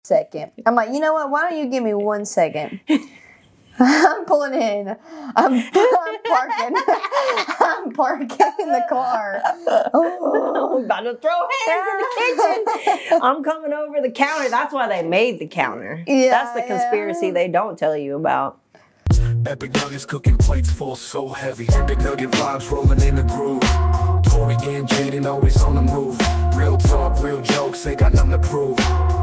second. I'm like, you know what? Why don't you give me 1 second? I'm pulling in. I'm parking. I'm parking in the car. Oh, I'm about to throw hands in the kitchen. I'm coming over the counter. That's why they made the counter. Yeah, that's the conspiracy they don't tell you about. Epic Nuggets cooking plates full so heavy. Big Nugget vibes rolling in the groove. Tori and Jaden always on the move. Real talk, real jokes, ain't got nothing to prove.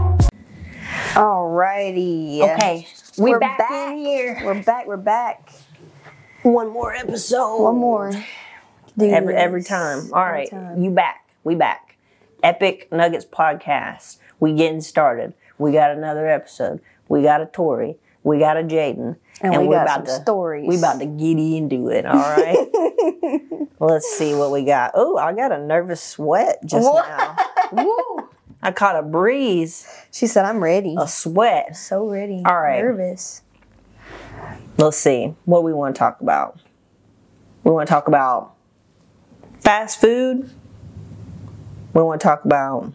Alrighty. Okay, we're back back in here. We're back. One more episode. One more. Every time. All right, you back. We back. Epic Nuggets podcast. We getting started. We got another episode. We got a Tori. We got a Jaden. And we got some stories. We about to get into it, all right? Let's see what we got. Oh, I got a nervous sweat just now. Woo. I caught a breeze. She said, I'm ready. A sweat. So ready. All right. Nervous. Let's see what we want to talk about. We want to talk about fast food. We want to talk about...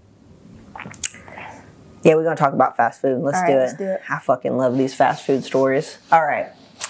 Yeah, we're going to talk about fast food. Let's do it. I fucking love these fast food stories. All right.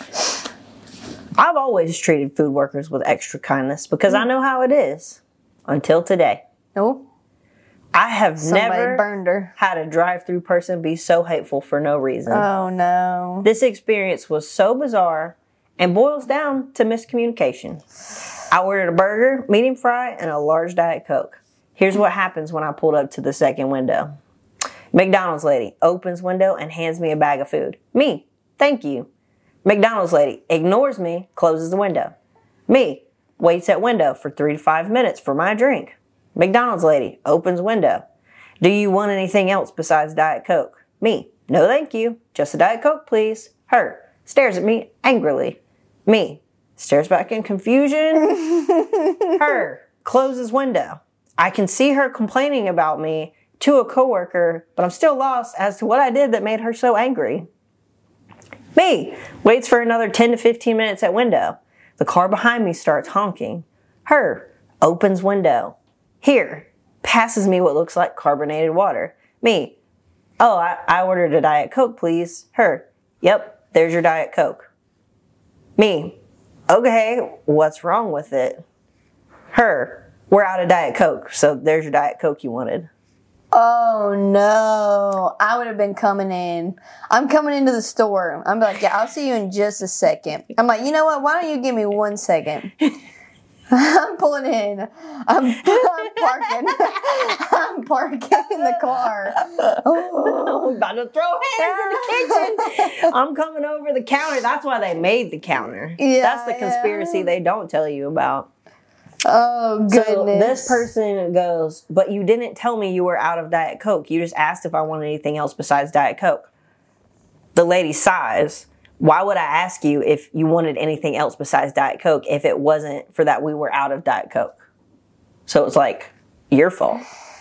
I've always treated food workers with extra kindness because I know how it is. Until today. Oh. I have never burned her. had a drive-through person be so hateful for no reason. Oh, no. This experience was so bizarre and boils down to miscommunication. I ordered a burger, medium fry, and a large Diet Coke. Here's what happens when I pulled up to the second window. McDonald's lady opens window and hands me a bag of food. Me, thank you. McDonald's lady ignores me, closes the window. Me, waits at window for 3 to 5 minutes for my drink. McDonald's lady opens window. Do you want anything else besides Diet Coke? Me, no thank you. Just a Diet Coke, please. Her, stares at me angrily. Me, stares back in confusion. Her, closes window. I can see her complaining about me to a coworker, but I'm still lost as to what I did that made her so angry. Me, waits for another 10 to 15 minutes at window. The car behind me starts honking. Her, opens window. Here, passes me what looks like carbonated water. Me, oh, I ordered a Diet Coke, please. Her, yep, there's your Diet Coke. Me, okay, what's wrong with it? Her, we're out of Diet Coke, so there's your Diet Coke you wanted. Oh, no. I would have been coming in. I'm coming into the store. I'm like, yeah, I'll see you in just a second. I'm like, you know what? Why don't you give me 1 second? I'm pulling in. I'm parking. I'm parking in the car. Oh, I'm about to throw hands in the kitchen. I'm coming over the counter. That's why they made the counter. Yeah, that's the conspiracy they don't tell you about. Oh, goodness. So this person goes, but you didn't tell me you were out of Diet Coke. You just asked if I wanted anything else besides Diet Coke. The lady sighs. Why would I ask you if you wanted anything else besides Diet Coke if it wasn't for that we were out of Diet Coke? So it's like, your fault.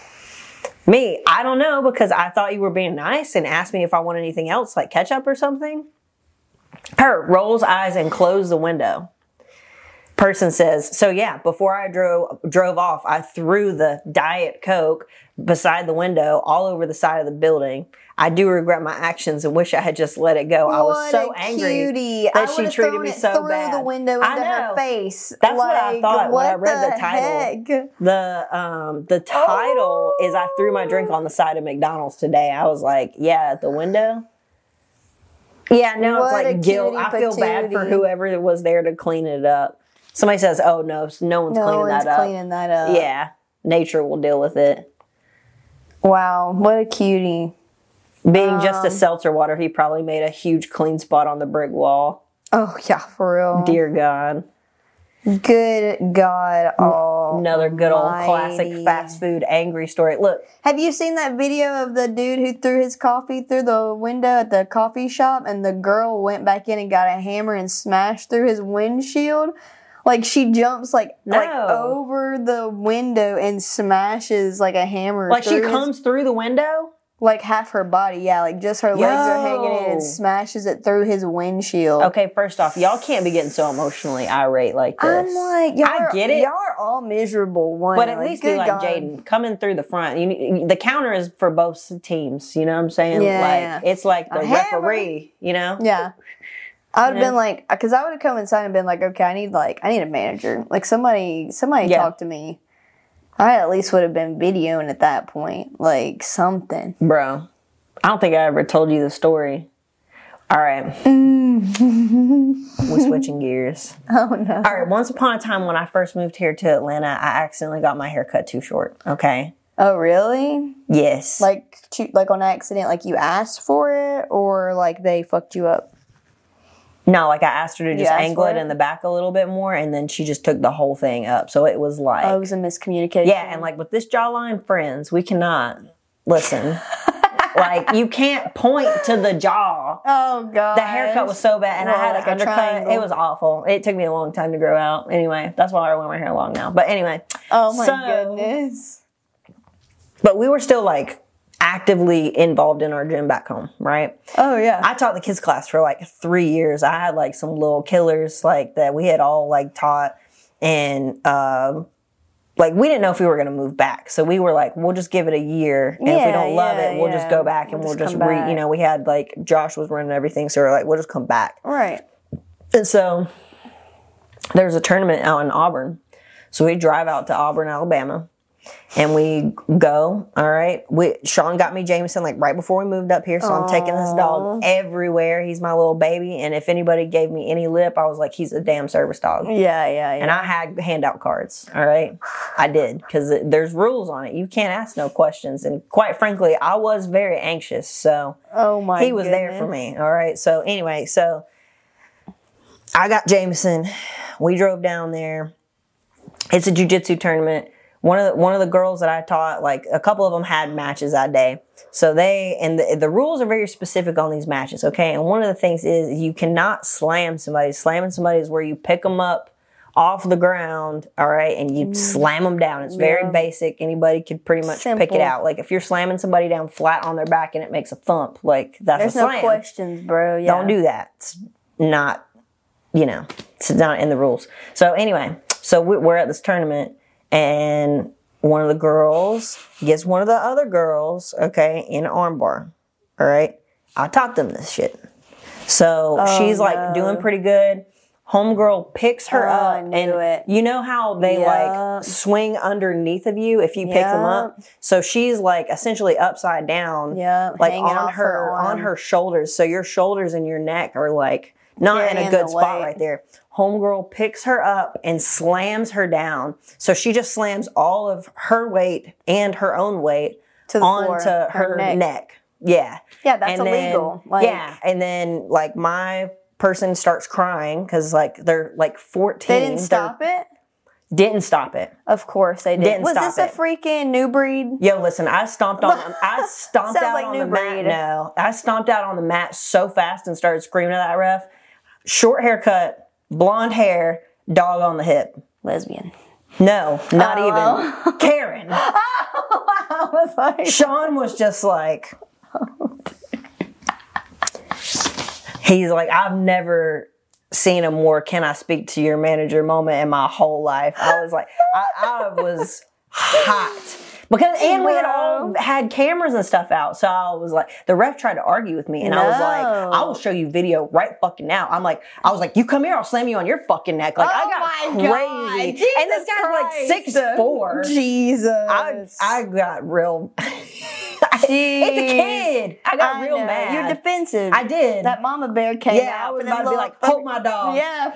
Me, I don't know, because I thought you were being nice and asked me if I wanted anything else, like ketchup or something. Her, rolls eyes and closes the window. Person says, so yeah, before I drove off, I threw the Diet Coke beside the window all over the side of the building. I do regret my actions and wish I had just let it go. I was so angry that she treated me so bad. Through the window into her face. That's what I thought when I read the title. The title is I threw my drink on the side of McDonald's today. I was like, yeah, at the window. Yeah, now it's like guilt. I feel bad for whoever was there to clean it up. Somebody says, oh, no one's cleaning that up. Yeah, nature will deal with it. Wow, what a cutie. Being just a seltzer water, he probably made a huge clean spot on the brick wall. Oh, yeah, for real. Dear God. Good God. Another good old classic fast food angry story. Look. Have you seen that video of the dude who threw his coffee through the window at the coffee shop and the girl went back in and got a hammer and smashed through his windshield? Like, she jumps, like over the window and smashes, like, a hammer. Like, she comes through the window? Like half her body, yeah, like just her legs are hanging in and smashes it through his windshield. Okay, first off, y'all can't be getting so emotionally irate like this. I'm like, y'all I get it. Y'all are all miserable. One, But at least be like Jaden, coming through the front. The counter is for both teams. You know what I'm saying? Yeah, It's like the A hammer. referee. You know? Yeah. I would have been like, because I would have come inside and been like, okay, I need a manager. Like somebody talk to me. I at least would have been videoing at that point, like something. Bro, I don't think I ever told you the story. All right. We're switching gears. Oh, no. All right. Once upon a time when I first moved here to Atlanta, I accidentally got my hair cut too short. Okay. Oh, really? Yes. Like on accident, like you asked for it, or like they fucked you up? No, like I asked her to just angle it for it? in the back a little bit more, and then she just took the whole thing up. So it was like... Oh, it was a miscommunication. Yeah, and like with this jawline, friends, we cannot... Listen. Like, you can't point to the jaw. Oh, God. The haircut was so bad, and I had like an undercut. triangle. It was awful. It took me a long time to grow out. Anyway, that's why I wear my hair long now. But anyway. Oh, my goodness. But we were still like actively involved in our gym back home, right? Oh, yeah. I taught the kids class for like 3 years. I had like some little killers like that we had all like taught, and like we didn't know if we were going to move back. So we were like, we'll just give it a year. And if we don't love it, we'll just go back and we'll just we had like Josh was running everything. So we're like, we'll just come back. Right. And so there's a tournament out in Auburn. So we drive out to Auburn, Alabama. And we go, all right. Sean got me Jameson like right before we moved up here, so I'm taking this dog everywhere. He's my little baby, and if anybody gave me any lip, I was like, he's a damn service dog. Yeah. And I had handout cards, all right? I did, because there's rules on it. You can't ask no questions, and quite frankly, I was very anxious, so he was there for me, all right? So anyway, so I got Jameson. We drove down there. It's a jiu-jitsu tournament. One of the girls that I taught, like a couple of them had matches that day. So the rules are very specific on these matches, okay? And one of the things is you cannot slam somebody. Slamming somebody is where you pick them up off the ground, all right, and you slam them down. It's very basic. Anybody could pretty much pick it out. Like if you're slamming somebody down flat on their back and it makes a thump, like that's a slam. There's no questions, bro. Yeah. Don't do that. It's not, it's not in the rules. So anyway, so we're at this tournament. And one of the girls gets one of the other girls, okay, in an armbar. All right. I taught them this shit. So she's like doing pretty good. Homegirl picks her up. I knew it. You know how they like swing underneath of you if you pick them up? So she's like essentially upside down. Like on her shoulders. So your shoulders and your neck are like not in a good spot right there. Homegirl picks her up and slams her down. So she just slams all of her weight and her own weight onto her neck. Yeah. Yeah, that's illegal. And then like my person starts crying because like they're like 14. They didn't stop it? Didn't stop it. Of course they didn't. Was this a freaking new breed? Yo, listen, I stomped out on the mat. No, I stomped out on the mat so fast and started screaming at that ref. Short haircut. Blonde hair, dog on the hip. Lesbian. No, not even. Karen. I was like... Sean was just like... He's like, I've never seen a more can I speak to your manager moment in my whole life. I was like, I was hot. Because, and we had all had cameras and stuff out. So I was like, the ref tried to argue with me. And I was like, I will show you video right fucking now. I was like, you come here, I'll slam you on your fucking neck. Like, I got crazy. Jesus and this guy's like 6'4". Jesus. I got real... It's a kid. I got real mad. You're defensive. I did. That mama bear came out. Yeah, I was about to be like, hold my dog. Yeah.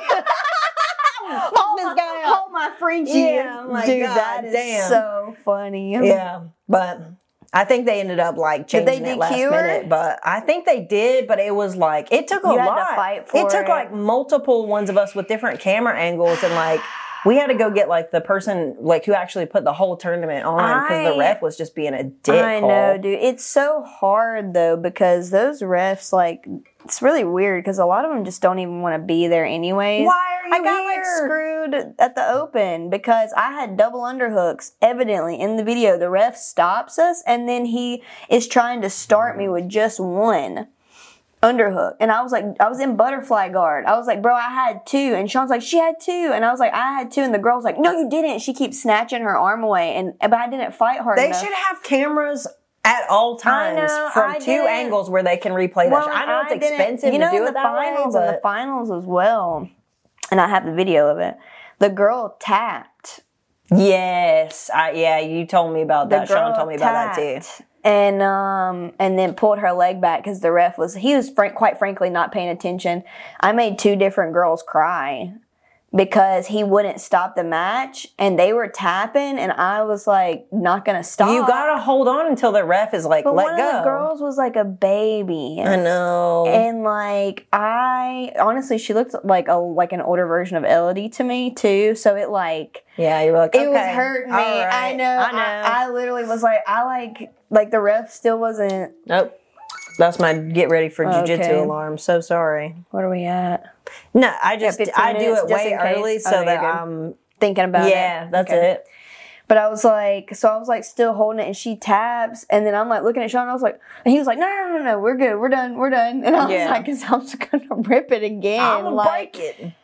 Hold my Frenchie. Yeah, I'm like, dude, God, that is so funny. Yeah, but I think they ended up like changing it last minute. But I think they did, but it was like, it took a lot. Had to fight for it took like multiple ones of us with different camera angles, and like we had to go get like the person like who actually put the whole tournament on because the ref was just being a dick. I know, dude. It's so hard though because those refs like it's really weird because a lot of them just don't even want to be there anyways. Why are you I got here? like screwed at the open because I had double underhooks. Evidently, in the video, the ref stops us, and then he is trying to start me with just one underhook. And I was like, I was in butterfly guard. I was like, bro, I had two. And Sean's like, she had two. And I was like, I had two. And the girl's like, no, you didn't. She keeps snatching her arm away. But I didn't fight hard They enough. should have cameras at all times from two angles where they can replay that shit. I know it's expensive to do it that way, in the finals as well, and I have the video of it. The girl tapped. Yes, you told me about that. Sean told me about that too. And then pulled her leg back because the ref was quite frankly not paying attention. I made two different girls cry because he wouldn't stop the match and they were tapping and I was like not gonna stop. You gotta hold on until the ref is like, but let one go. Of the girls was like a baby. I know. And like I honestly, she looked like an older version of Elodie to me too. So it like you were like, okay, it was hurting me. right. I know. I literally was like, like the ref still wasn't. Nope. That's my get ready for jiu-jitsu Okay. alarm. So sorry. What are we at? No, I do minutes, it just way in case? early so Okay, that you're I'm Thinking about it. yeah, that's Okay. it. But I was like still holding it, and she taps, and then I'm like looking at Sean, and I was like, and he was like, no, we're good, we're done, and I was Yeah. like, cause I'm just gonna rip it again. I'm gonna like, break it.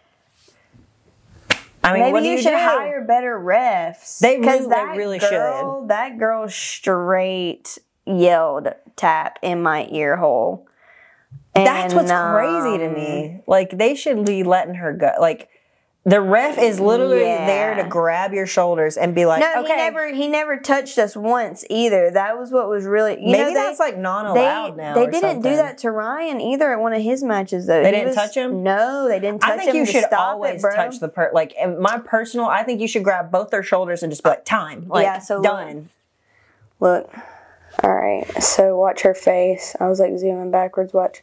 I mean, maybe what do you you should do? hire better refs. They Because really should. That girl straight yelled tap in my ear hole. That's what's crazy to me. Like, they should be letting her go. Like, the ref is literally there to grab your shoulders and be like, No, okay. he never touched us once either. That was what was really Maybe that's like non-allowed now. They or didn't do something. that to Ryan either at one of his matches though. They didn't touch him? No, they didn't touch him. I think you to should stop always it, bro. touch the like. In my personal, I think you should grab both their shoulders and just be like, time. Like, Yeah, so done. Look. All right. So watch her face. I was like zooming backwards. Watch.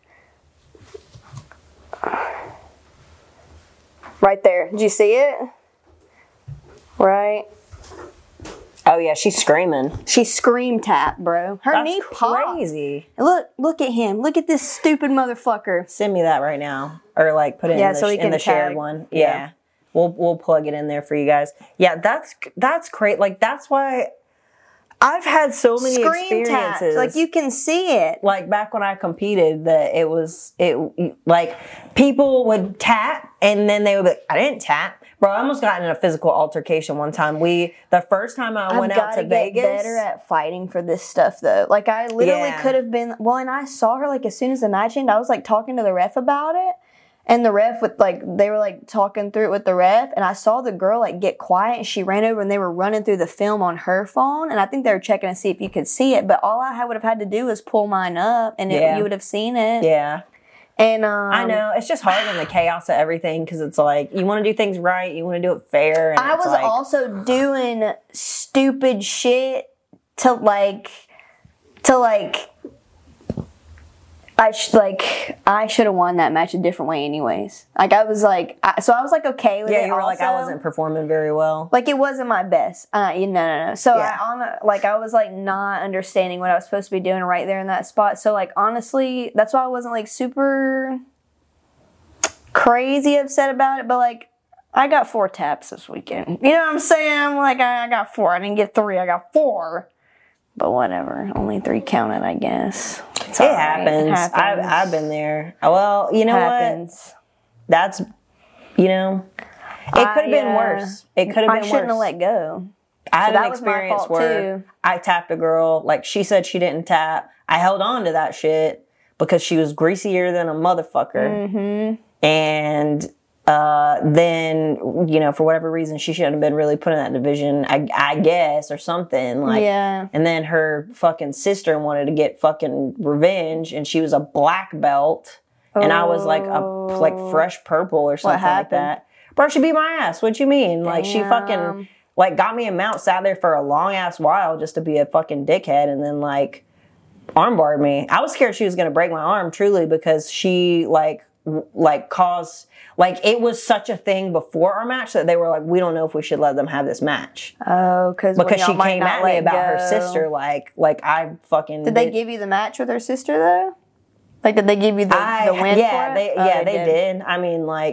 Right there. Did you see it? Right. Oh yeah, she's screaming. She scream tap, bro. Her That's knee popped. crazy. Look at him. Look at this stupid motherfucker. Send me that right now, or like put it Yeah, in the, so we in can the shared tag. one. Yeah. Yeah, we'll plug it in there for you guys. Yeah, that's great. Like, that's why I've had so many Scream taps. experiences. Like you can see it. Like back when I competed, that it like people would tap and then they would be like, I didn't tap. Bro, I almost got in a physical altercation one time. The first time I went out to Vegas. Get better at fighting for this stuff though. Like I literally could have been. Well, and I saw her like as soon as the match ended. I was like talking to the ref about it, and the ref they were like talking through it with the ref, and I saw the girl like get quiet, and she ran over and they were running through the film on her phone, and I think they were checking to see if you could see it. But all I would have had to do was pull mine up, and you would have seen it. Yeah. And I know it's just hard in the chaos of everything because it's like you want to do things right, you want to do it fair. And I was also doing stupid shit to I should have won that match a different way anyways. Like I was like, okay with it. Yeah, you were like, I wasn't performing very well. Like it wasn't my best. No. So I was like not understanding what I was supposed to be doing right there in that spot. So like honestly, that's why I wasn't like super crazy upset about it. But like I got 4 taps this weekend. You know what I'm saying? Like I got 4. I didn't get 3. I got 4. But whatever. Only 3 counted, I guess. It happens. I've been there. Well, you know what? That's, it could have been worse. It could have been worse. I shouldn't have let go. I had an experience where I tapped a girl. Like, she said she didn't tap. I held on to that shit because she was greasier than a motherfucker. Mm-hmm. And then, for whatever reason, she shouldn't have been really put in that division, I guess, or something. Like, yeah. And then her fucking sister wanted to get fucking revenge, and she was a black belt, and I was like fresh purple or something like that. Bro, she beat my ass. What you mean? Damn. Like, she fucking got me a mount, sat there for a long ass while just to be a fucking dickhead, and then armbarred me. I was scared she was gonna break my arm, truly, because she caused. It was such a thing before our match that they were like, we don't know if we should let them have this match. Oh, because she came at me about her sister, I fucking. Did they give you the match with her sister though? Like, did they give you the win? Yeah, for it? they did. I mean,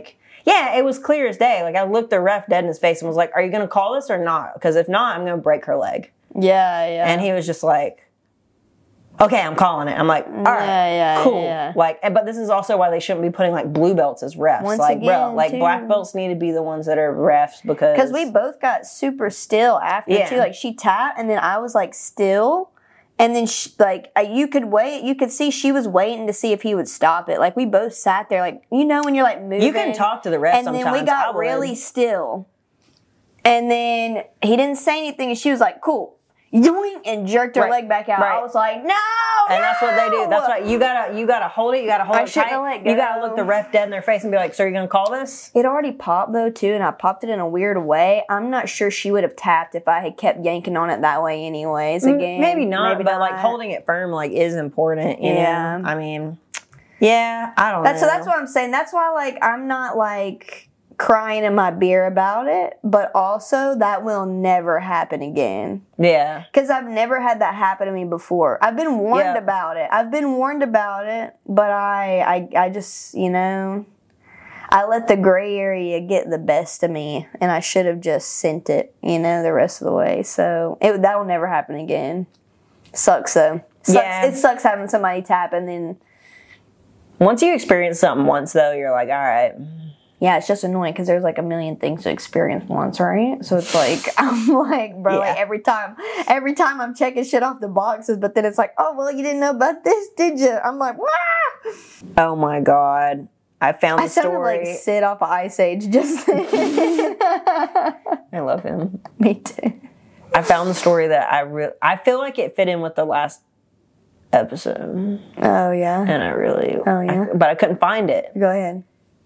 Yeah, it was clear as day. Like, I looked the ref dead in his face and was like, are you going to call this or not? Because if not, I'm going to break her leg. Yeah, yeah. And he was just like, okay, I'm calling it. I'm like, all right, cool. Yeah. Like, but this is also why they shouldn't be putting like blue belts as refs. Once like, bro, again, like too. black belts need to be the ones that are refs because we both got super still after Yeah. too. Like she tapped, and then I was like still, and then you could wait. You could see she was waiting to see if he would stop it. Like we both sat there, like when you're like moving. you can talk to the ref and sometimes. then we got I would. really still, and then he didn't say anything, and she was like, "Cool." Yoink, and jerked her Right. leg back out. Right. I was like, no, And that's what they do. That's why you gotta hold it. You gotta hold I it shouldn't tight. have let You go. gotta look the ref dead in their face and be like, "So you're gonna call this?" It already popped though too, and I popped it in a weird way. I'm not sure she would have tapped if I had kept yanking on it that way, anyways. Again, Maybe not, but like holding it firm like is important. You Yeah. know? I mean, yeah, I don't know. So that's what I'm saying. That's why like I'm not like crying in my beer about it, but also that will never happen again. Yeah. Because I've never had that happen to me before. I've been warned Yeah. about it. But I just, I let the gray area get the best of me, and I should have just sent it, the rest of the way. So that will never happen again. Sucks though. Yeah. It sucks having somebody tap, and then Once you experience something once, though, you're like, all right. yeah, it's just annoying because there's like a million things to experience once, right? So it's like I'm like, bro, like Yeah. every time I'm checking shit off the boxes, but then it's like, oh well, you didn't know about this, did you? I'm like, wah! Oh my God. I found I the sounded story. like Sid off of Ice Age just then. I love him. Me too. I found the story that I feel like it fit in with the last episode. Oh yeah. And I really. Oh, yeah? But I couldn't find it. Go ahead.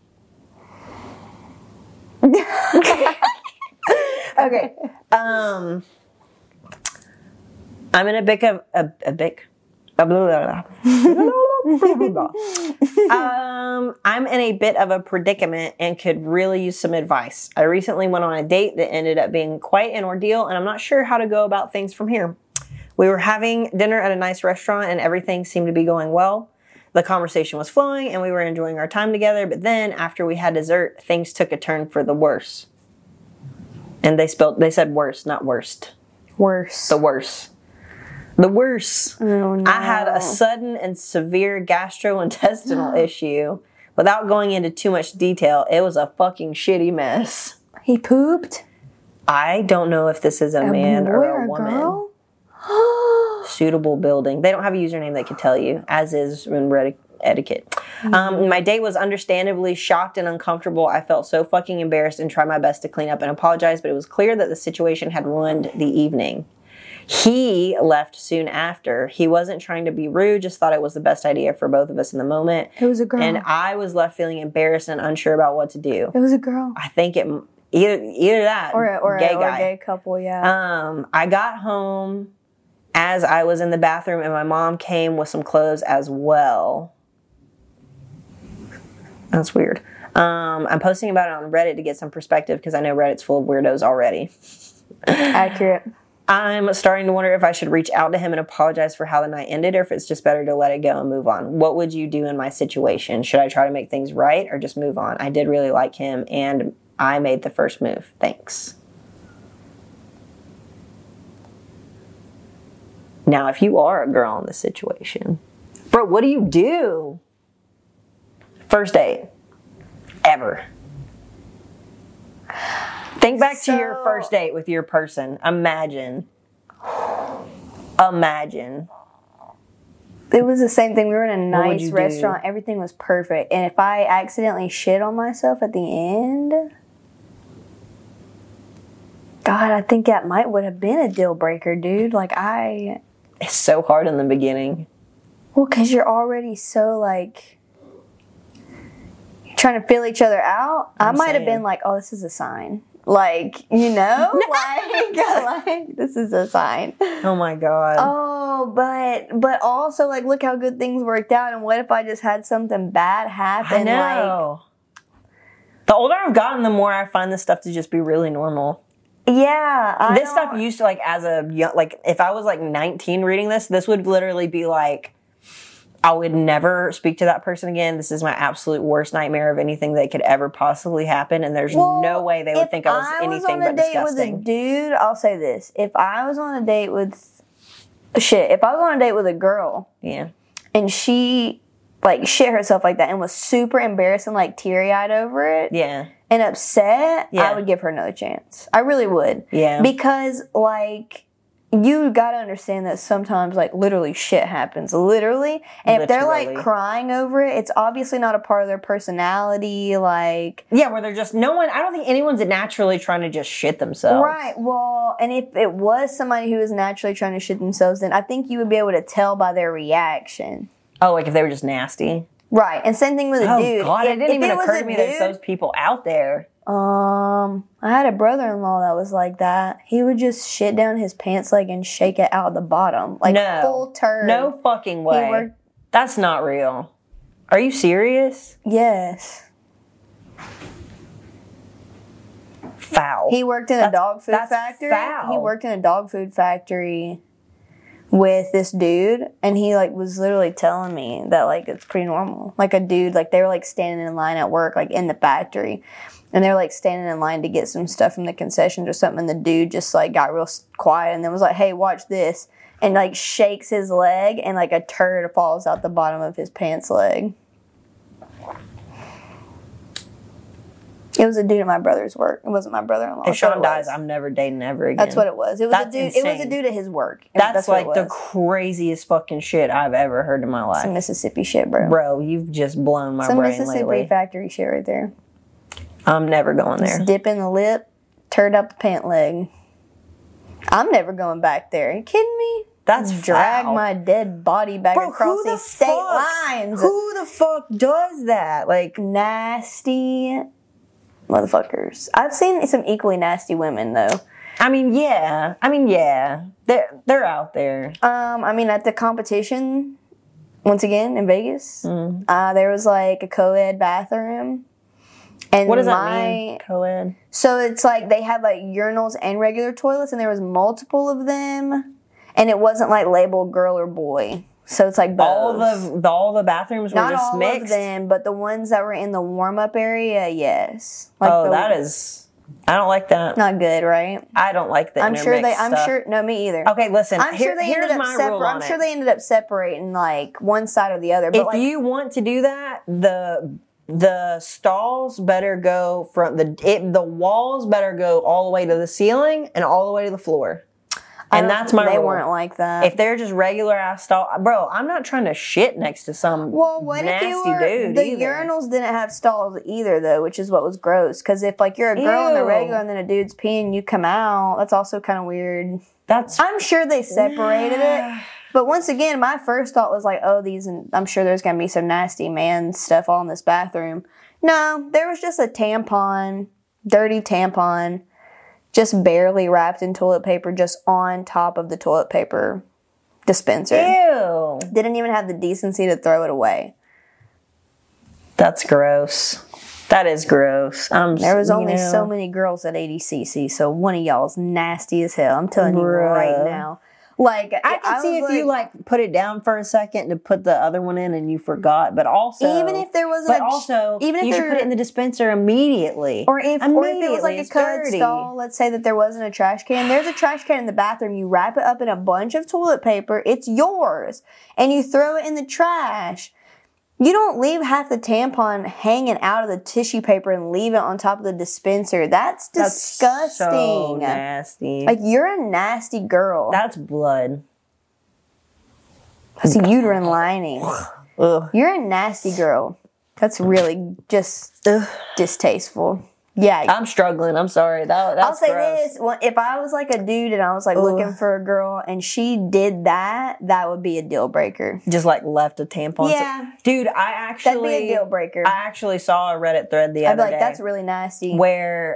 Okay. I'm in a bit of I'm in a bit of a predicament and could really use some advice. I recently went on a date that ended up being quite an ordeal, and I'm not sure how to go about things from here. We were having dinner at a nice restaurant and everything seemed to be going well. The conversation was flowing and we were enjoying our time together, but then after we had dessert, things took a turn for the worse. And they said worse, not worst. Worse. The worse. The worse. Oh, no. I had a sudden and severe gastrointestinal issue. Without going into too much detail, it was a fucking shitty mess. He pooped. I don't know if this is a man or a woman. Girl? Suitable building. They don't have a username they could tell you, as is in Reddit etiquette. My date was understandably shocked and uncomfortable. I felt so fucking embarrassed and tried my best to clean up and apologize, but it was clear that the situation had ruined the evening. He left soon after. He wasn't trying to be rude, just thought it was the best idea for both of us in the moment. It was a girl. And I was left feeling embarrassed and unsure about what to do. It was a girl. I think it either that Or a gay guy. gay couple, yeah. I got home as I was in the bathroom and my mom came with some clothes as well. That's weird. I'm posting about it on Reddit to get some perspective because I know Reddit's full of weirdos already. Accurate. I'm starting to wonder if I should reach out to him and apologize for how the night ended or if it's just better to let it go and move on. What would you do in my situation? Should I try to make things right or just move on? I did really like him and I made the first move. Thanks. Now, if you are a girl in this situation, bro, what do you do? First date. Ever. Think back to your first date with your person. Imagine. It was the same thing. We were in a What would nice you do? restaurant. Everything was perfect. And if I accidentally shit on myself at the end, God, I think that would have been a deal breaker, dude. It's so hard in the beginning. Well, because you're already so, you're trying to feel each other out. I might have saying. been like, oh, this is a sign. This is a sign. Oh my God. Oh, but also, look how good things worked out. And what if I just had something bad happen? I know. The older I've gotten, the more I find this stuff to just be really normal. Yeah. This stuff used to, as a young, if I was 19 reading this would literally be I would never speak to that person again. This is my absolute worst nightmare of anything that could ever possibly happen. And there's no way they would think I was anything but disgusting. If I was on a date with a dude, I'll say this. If I was on a date with a girl. Yeah. And she, like, shit herself like that and was super embarrassed and, like, teary-eyed over it. Yeah. And upset, Yeah. I would give her another chance. I really would. Yeah. Because, like, you gotta understand that sometimes, like, literally shit happens. Literally. And if they're, like, crying over it, it's obviously not a part of their personality. Like. Yeah, where they're just, I don't think anyone's naturally trying to just shit themselves. Right. Well, and if it was somebody who was naturally trying to shit themselves, then I think you would be able to tell by their reaction. Oh, like if they were just nasty? Right. And same thing with a dude. Oh, God, it didn't even occur to me there's those people out there. I had a brother-in-law that was like that. He would just shit down his pants leg and shake it out the bottom. Like, full turd. No fucking way. That's not real. Are you serious? Yes. Foul. He worked in a dog food factory. Foul. He worked in a dog food factory with this dude, and he, like, was literally telling me that, like, it's pretty normal. Like, a dude, like, they were, like, standing in line at work, like, in the factory. And they were, like, standing in line to get some stuff from the concessions or something. And the dude just, like, got real quiet and then was like, hey, watch this. And, like, shakes his leg and, like, a turd falls out the bottom of his pants leg. It was a dude at my brother's work. It wasn't my brother-in-law. If Sean dies, I'm never dating ever again. That's what it was. It was a dude. Insane. It was a dude at his work. That's like the craziest fucking shit I've ever heard in my life. Some Mississippi shit, bro. Bro, you've just blown my brain lately. Some Mississippi factory shit right there. I'm never going there. Just dip in the lip, turd up the pant leg. I'm never going back there. Are you kidding me? That's drag foul. my dead body back across these state lines. Who the fuck does that? Like, nasty motherfuckers. I've seen some equally nasty women though. I mean, yeah. They're out there. I mean, at the competition, once again in Vegas, there was like a co-ed bathroom. And what does that mean, co-ed? So it's like they had like urinals and regular toilets, and there was multiple of them, and it wasn't like labeled girl or boy. So it's like both. All the bathrooms were not just all mixed? Of them, but the ones that were in the warm-up area, yes. Like that is... I don't like that. Not good, right? I don't like that. I'm sure no, me either. Okay, listen. I'm sure they ended up separating like one side or the other. But if you want to do that, the stalls better go from the walls better go all the way to the ceiling and all the way to the floor. And that's my rule. They weren't like that. If they're just regular ass stall, bro, I'm not trying to shit next to some nasty dude. The urinals didn't have stalls either, though, which is what was gross. Because if like you're a girl in the regular and then a dude's peeing, you come out. That's also kind of weird. I'm sure they separated it. But once again, my first thought was like, I'm sure there's going to be some nasty man stuff all in this bathroom. No, there was just a dirty tampon, just barely wrapped in toilet paper, just on top of the toilet paper dispenser. Ew. Didn't even have the decency to throw it away. That's gross. That is gross. There was only so many girls at ADCC, so one of y'all's nasty as hell. I'm telling you right now. Like I could see if you like put it down for a second to put the other one in and you forgot, but also even if there was you should put it in the dispenser immediately. Or if it was like a code stall, let's say that there wasn't a trash can. There's a trash can in the bathroom. You wrap it up in a bunch of toilet paper. It's yours, and you throw it in the trash. You don't leave half the tampon hanging out of the tissue paper and leave it on top of the dispenser. That's disgusting. So nasty. Like, you're a nasty girl. That's blood. That's a uterine lining. Ugh. You're a nasty girl. That's really just distasteful. Yeah. I'm struggling. I'm sorry. That's I'll say gross. this. If I was like a dude and I was like looking for a girl and she did that, that would be a deal breaker. Just like left a tampon. Yeah. Dude, that'd be a deal breaker. I actually saw a Reddit thread the other day. That's really nasty. Where,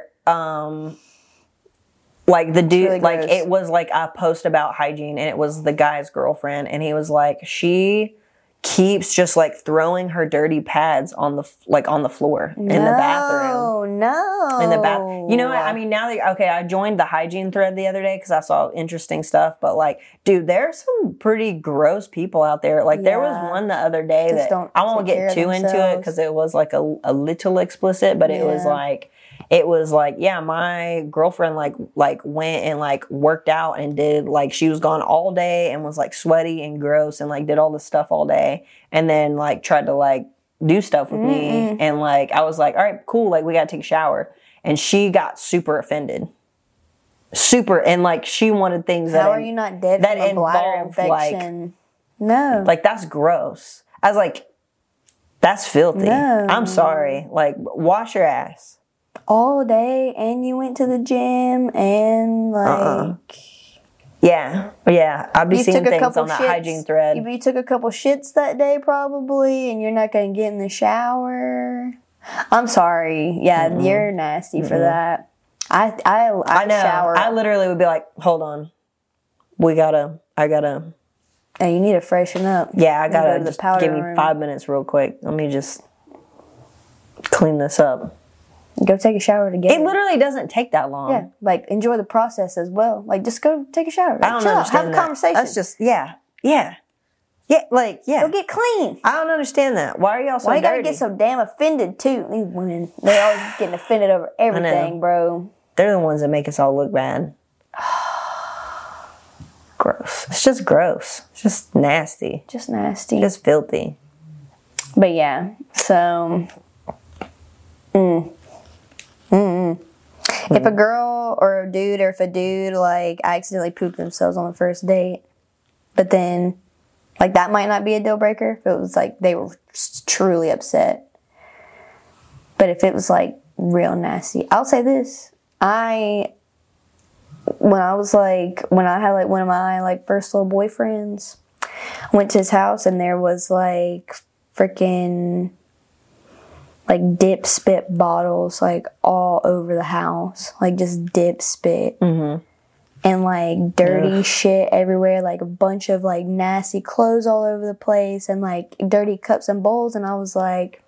like the dude, really like gross. it was like a post about hygiene and it was the guy's girlfriend and he was like, she keeps just like throwing her dirty pads on the floor in the bathroom. No. In the bath. You know what? I mean, now that, okay, I joined the hygiene thread the other day because I saw interesting stuff. But like, dude, there's some pretty gross people out there. Like, there was one the other day Just that I won't get too into it because it was like a little explicit, but it was like, yeah, my girlfriend like went and like worked out and did like, she was gone all day and was like sweaty and gross and like did all this stuff all day and then like tried to like do stuff with me and like I was like, all right, cool, like we gotta take a shower, and she got super offended, and like she wanted things How are you not dead from a bladder infection? No, like that's gross. I was like, that's filthy. No. I'm sorry, like wash your ass. All day, and you went to the gym, and like yeah, I'd be seeing things on that hygiene thread. You took a couple shits that day probably, and you're not gonna get in the shower. I'm sorry. Yeah, you're nasty for that. I know. Shower. I literally would be like, hold on, I gotta. And you need to freshen up. Yeah, I gotta go to the just powder give me room. 5 minutes real quick. Let me just clean this up. Go take a shower together. It literally doesn't take that long. Yeah, like enjoy the process as well. Like just go take a shower. I don't Chill out, understand have a that. conversation. That's just yeah. Go get clean. I don't understand that. Why are y'all so Why you gotta dirty? get so damn offended too? These women, they always getting offended over everything, bro. They're the ones that make us all look bad. Gross. It's just gross. It's just nasty. Just nasty. Just filthy. But yeah, so. If a girl or a dude, or if a dude like accidentally pooped themselves on the first date, but then like that might not be a deal breaker if it was like they were truly upset. But if it was like real nasty, I'll say this: when I had like one of my like first little boyfriends, I went to his house and there was like freaking like dip spit bottles like all over the house, like just dip spit and like dirty shit everywhere, like a bunch of like nasty clothes all over the place and like dirty cups and bowls. And I was like,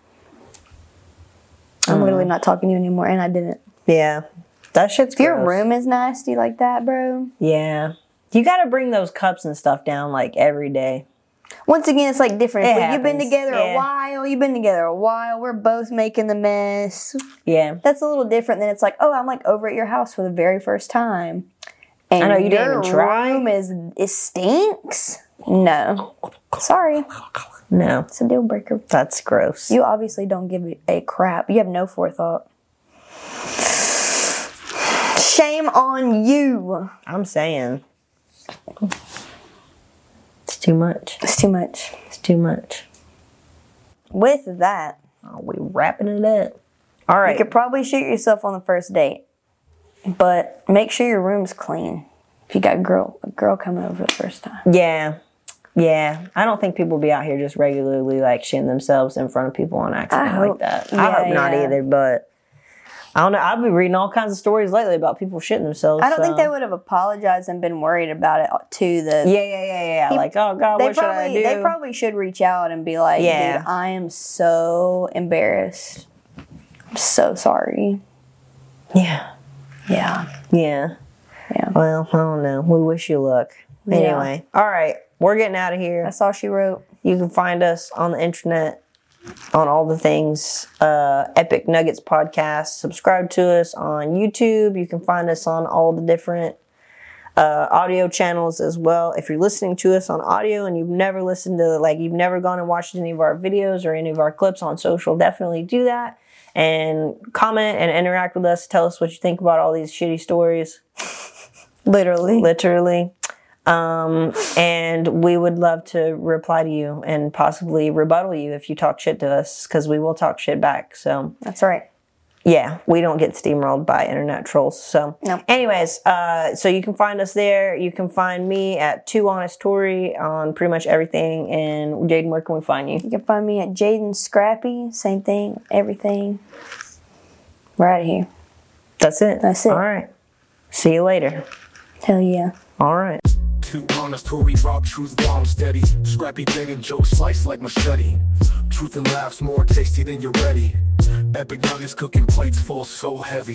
I'm literally not talking to you anymore. And I didn't. Yeah, that shit's If your gross. room is nasty like that, bro. Yeah, you got to bring those cups and stuff down like every day. Once again, it's like different. It You've been happens. together Yeah. you've been together a while, we're both making the mess. Yeah. That's a little different than it's like, oh, I'm like over at your house for the very first time. And I know, you didn't your even try. room it stinks. No. Sorry. No, It's a deal breaker. that's gross. You obviously don't give a crap. You have no forethought. Shame on you. I'm saying. It's too much. It's too much. It's too much. With that, Oh, we wrapping it up. All right. you could probably shoot yourself on the first date, but make sure your room's clean. If you got a girl coming over the first time. Yeah. I don't think people be out here just regularly like shitting themselves in front of people on accident I hope- like that. yeah, I hope not yeah. either, but I don't know. I've been reading all kinds of stories lately about people shitting themselves. I don't think so- they would have apologized and been worried about it to the. Yeah. Like, oh God, what should I do? They probably should reach out and be like, Yeah. dude, I am so embarrassed. I'm so sorry. Yeah. Yeah. Well, I don't know. We wish you luck. Yeah. Anyway, all right. We're getting out of here. That's all she wrote. You can find us on the internet on all the things Epic Nuggets Podcast. Subscribe to us on YouTube. You can find us on all the different audio channels as well. If you're listening to us on audio and you've never listened to, like, you've never gone and watched any of our videos or any of our clips on social, definitely do that and comment and interact with us. Tell us what you think about all these shitty stories. Literally. And we would love to reply to you and possibly rebuttal you if you talk shit to us, because we will talk shit back. So That's right. yeah, we don't get steamrolled by internet trolls. So No. anyways, so you can find us there. You can find me at 2 Honest Tory on pretty much everything. And Jaden, where can we find you? You can find me at Jaden Scrappy. Same thing. Everything. We're out of here. That's it. That's it. All right. See you later. Hell yeah. All right. Too honest, Tory drop truth bomb steady. Scrappy thing and joke slice like machete. Truth and laughs more tasty than you're ready. Epic nuggets cooking plates full so heavy.